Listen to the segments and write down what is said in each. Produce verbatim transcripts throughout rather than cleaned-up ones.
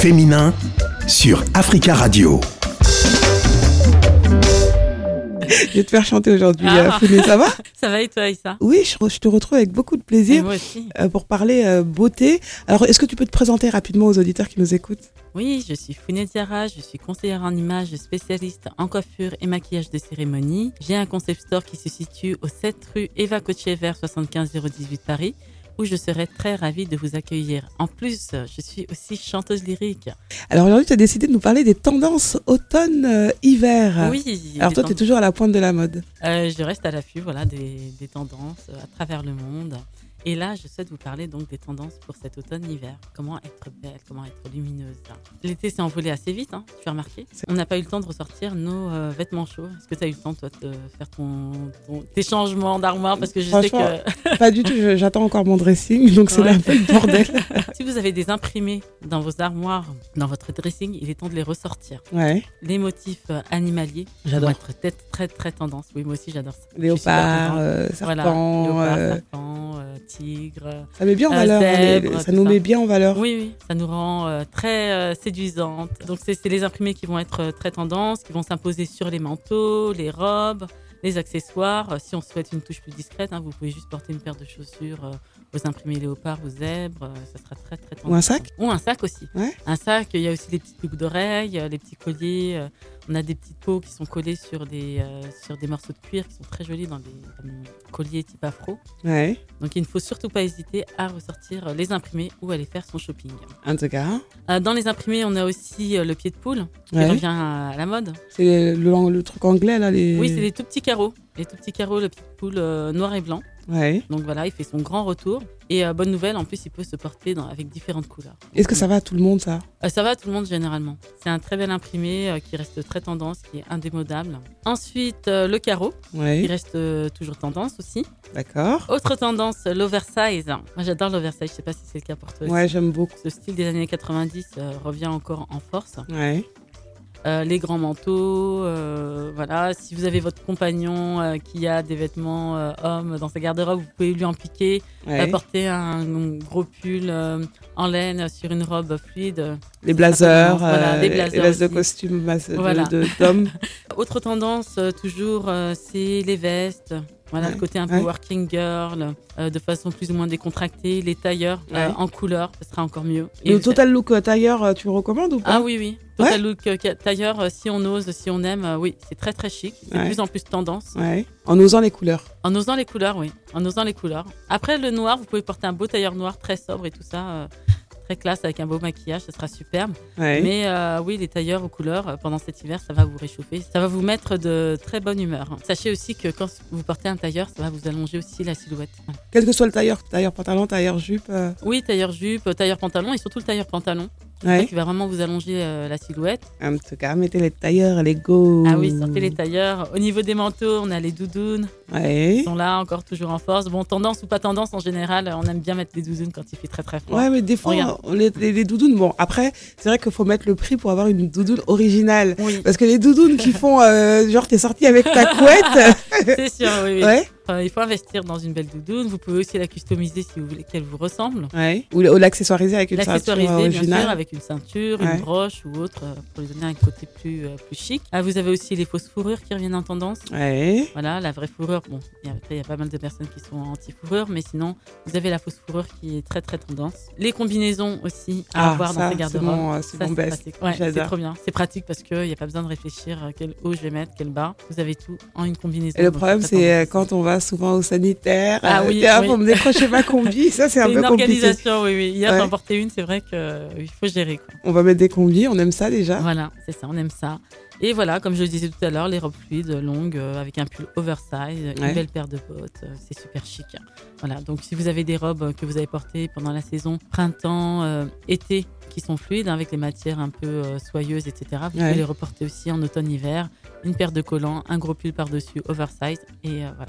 féminin sur Africa Radio. Je vais te faire chanter aujourd'hui, ah. Founé, ça va? Ça va et toi, Aïssa? Oui, je, je te retrouve avec beaucoup de plaisir. Et moi aussi. Euh, pour parler euh, beauté. Alors, est-ce que tu peux te présenter rapidement aux auditeurs qui nous écoutent? Oui, je suis Founé Diarra, je suis conseillère en images, spécialiste en coiffure et maquillage de cérémonie. J'ai un concept store qui se situe au sept rue Eva Coetchevert, soixante-quinze zéro dix-huit Paris, où je serai très ravie de vous accueillir. En plus, je suis aussi chanteuse lyrique. Alors aujourd'hui, tu as décidé de nous parler des tendances automne-hiver. Euh, oui. Alors toi, tu es toujours à la pointe de la mode. Euh, je reste à l'affût voilà, des, des tendances à travers le monde. Et là, je souhaite vous parler donc des tendances pour cet automne-hiver. Comment être belle, comment être lumineuse. Là. L'été s'est envolé assez vite, hein, tu as remarqué. On n'a pas eu le temps de ressortir nos euh, vêtements chauds. Est-ce que tu as eu le temps, toi, de faire ton, ton, tes changements d'armoire? Parce que je sais que... Pas du tout, je, j'attends encore mon dressing, donc c'est ouais. un peu le bordel. Si vous avez des imprimés dans vos armoires, dans votre dressing, il est temps de les ressortir. Ouais. Les motifs euh, animaliers j'adore. vont être très, très, très tendance. Oui, moi aussi, j'adore ça. Léopard, euh, serpent, voilà. Léopard, euh... serpent, euh, tigre. Ça met bien en euh, valeur, zèbre, les, ça nous ça. met bien en valeur. Oui, oui, ça nous rend euh, très euh, séduisantes. Donc c'est, c'est les imprimés qui vont être euh, très tendance, qui vont s'imposer sur les manteaux, les robes, les accessoires. Si on souhaite une touche plus discrète, hein, vous pouvez juste porter une paire de chaussures euh, aux imprimés léopard, aux zèbres, euh, ça sera très très tendance. Ou un sac? Ou un sac aussi. Ouais. Un sac, il y a aussi des petites boucles d'oreilles, euh, les petits colliers. Euh, on a des petites peaux qui sont collées sur des, euh, sur des morceaux de cuir qui sont très jolis dans des euh, colliers type afro. Ouais. Donc il ne faut surtout pas hésiter à ressortir les imprimés ou aller faire son shopping. En tout cas. Euh, dans les imprimés, on a aussi euh, le pied de poule qui ouais. revient à, à la mode. C'est le, le truc anglais là les... Oui, c'est les tout petits carreaux. Les tout petits carreaux, le pied de poule euh, noir et blanc. Ouais. Donc voilà, il fait son grand retour. Et euh, bonne nouvelle, en plus, il peut se porter dans, avec différentes couleurs. Est-ce que ça va à tout le monde, ça? euh, Ça va à tout le monde, généralement. C'est un très bel imprimé euh, qui reste très tendance, qui est indémodable. Ensuite, euh, le carreau, ouais. qui reste euh, toujours tendance aussi. D'accord. Autre tendance, l'oversize. Moi, j'adore l'oversize. Je ne sais pas si c'est le cas pour toi aussi. Ouais, j'aime beaucoup. Ce style des années quatre-vingt-dix euh, revient encore en force. Ouais. Euh, les grands manteaux, euh, voilà. Si vous avez votre compagnon euh, qui a des vêtements euh, hommes dans sa garde-robe, vous pouvez lui en piquer, ouais. apporter un, un gros pull euh, en laine sur une robe fluide. Les blazers, voilà, euh, les blazers, les blazers de costumes de, voilà. de, d'hommes. Autre tendance, euh, toujours, euh, c'est les vestes. Voilà, ouais, le côté un peu ouais. working girl, euh, de façon plus ou moins décontractée. Les tailleurs ouais. euh, en couleur, ce sera encore mieux. Et le Total Look euh, tailleur, tu le recommandes ou pas? Ah oui, oui. Total ouais. Look euh, tailleur, euh, si on ose, si on aime, euh, oui, c'est très très chic. C'est ouais. de plus en plus tendance. Ouais. En osant les couleurs. En osant les couleurs, oui. En osant les couleurs. Après, le noir, vous pouvez porter un beau tailleur noir très sobre et tout ça. Euh, très classe avec un beau maquillage, ça sera superbe. Ouais. Mais euh, oui, les tailleurs aux couleurs, euh, pendant cet hiver, ça va vous réchauffer. Ça va vous mettre de très bonne humeur. Sachez aussi que quand vous portez un tailleur, ça va vous allonger aussi la silhouette. Voilà. Quel que soit le tailleur, tailleur pantalon, tailleur jupe euh... Oui, tailleur jupe, tailleur pantalon et surtout le tailleur pantalon. Ouais. Qui va vraiment vous allonger euh, la silhouette. En tout cas, mettez les tailleurs, les go. Ah oui, sortez les tailleurs. Au niveau des manteaux, on a les doudounes. Ouais. Ils sont là, encore toujours en force. Bon, tendance ou pas tendance, en général, on aime bien mettre les doudounes quand il fait très très froid. Ouais, mais des fois, on, les, les, les doudounes, bon, après, c'est vrai qu'il faut mettre le prix pour avoir une doudoune originale. Oui. Parce que les doudounes qui font, euh, genre, t'es sorti avec ta couette. C'est sûr, oui, oui. Ouais. Euh, il faut investir dans une belle doudoune. Vous pouvez aussi la customiser si vous voulez qu'elle vous ressemble. Ouais. Ou, ou l'accessoiriser avec une ceinture originale. Bien sûr, avec une ceinture, ouais. une broche ou autre euh, pour lui donner un côté plus, euh, plus chic. Ah, vous avez aussi les fausses fourrures qui reviennent en tendance. Ouais. Voilà, la vraie fourrure. Bon, il y a, après, il y a pas mal de personnes qui sont anti-fourrure, mais sinon, vous avez la fausse fourrure qui est très très tendance. Les combinaisons aussi à ah, avoir ça, dans sa garde-robe. C'est mon, c'est ça, mon c'est best. pratique. Ouais, c'est trop bien. C'est pratique parce qu'il n'y a pas besoin de réfléchir à quel haut je vais mettre, quel bas. Vous avez tout en une combinaison. Et le problème, c'est quand on va souvent au sanitaire. Ah oui, euh, oui. pour me décrocher ma combi, ça c'est un peu une compliqué. Organisation, oui, oui. Hier ouais. j'en portais une, c'est vrai qu'il euh, faut gérer. Quoi. On va mettre des combis, on aime ça déjà. Voilà, c'est ça, on aime ça. Et voilà, comme je le disais tout à l'heure, les robes fluides, longues, euh, avec un pull oversize, ouais. une belle paire de bottes, euh, c'est super chic. Voilà, donc si vous avez des robes que vous avez portées pendant la saison printemps, euh, été, qui sont fluides, hein, avec les matières un peu euh, soyeuses, et cetera, vous ouais. pouvez les reporter aussi en automne-hiver. Une paire de collants, un gros pull par-dessus oversize, et euh, voilà.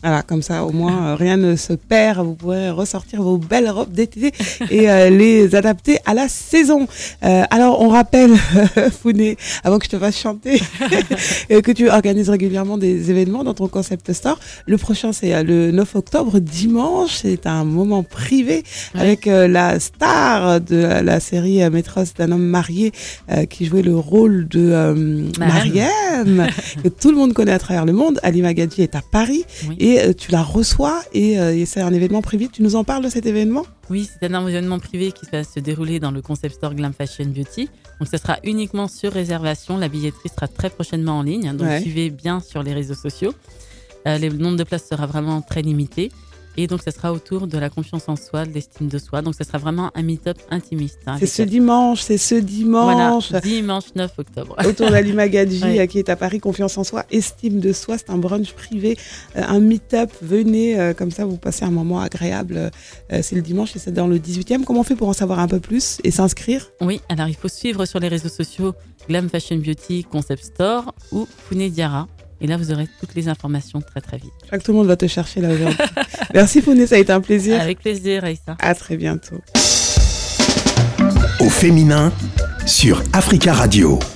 Voilà, comme ça, au moins, euh, rien ne se perd. Vous pourrez ressortir vos belles robes d'été et euh, les adapter à la saison. Euh, alors, on rappelle, Founé, avant que je te fasse chanter, que tu organises régulièrement des événements dans ton concept store. Le prochain, c'est le neuf octobre, dimanche. C'est un moment privé ouais. avec euh, la star de la série euh, Maîtresse d'un homme marié euh, qui jouait le rôle de euh, Mariam, que tout le monde connaît à travers le monde. Halima Gadji est à Paris oui. et euh, tu la reçois et, euh, et c'est un événement privé. Tu nous en parles de cet événement ? Oui, c'est un événement privé qui va se dérouler dans le concept store Glam Fashion Beauty. Donc, ce sera uniquement sur réservation. La billetterie sera très prochainement en ligne. Donc, ouais. suivez bien sur les réseaux sociaux. Euh, le nombre de places sera vraiment très limité. Et donc, ça sera autour de la confiance en soi, de l'estime de soi. Donc, ce sera vraiment un meet-up intimiste. Hein, c'est ce elle. dimanche, c'est ce dimanche. Voilà, dimanche neuf octobre. Autour d'Halima Gadji, ouais. qui est à Paris, confiance en soi, estime de soi. C'est un brunch privé, euh, un meet-up. Venez, euh, comme ça, vous passez un moment agréable. Euh, c'est le dimanche et c'est dans le dix-huitième. Comment on fait pour en savoir un peu plus et s'inscrire ? Oui, alors il faut suivre sur les réseaux sociaux Glam Fashion Beauty Concept Store ou Founé Diarra. Et là, vous aurez toutes les informations très, très vite. Je crois que tout le monde va te chercher là aujourd'hui. Merci Founé, ça a été un plaisir. Avec plaisir, Aïssa. À très bientôt. Au féminin sur Africa Radio.